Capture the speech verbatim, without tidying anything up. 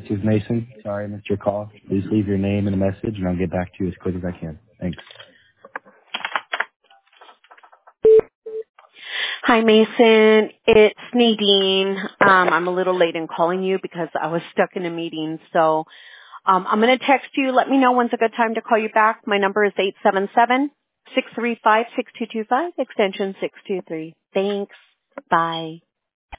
This is Mason. Sorry I missed your call. Please leave your name and a message, and I'll get back to you as quick as I can. Thanks. Hi, Mason. It's Nadine. Um, I'm a little late in calling you because I was stuck in a meeting. So um, I'm going to text you. Let me know when's a good time to call you back. My number is eight seven seven, six three five, six two two five, extension six two three. Thanks. Bye.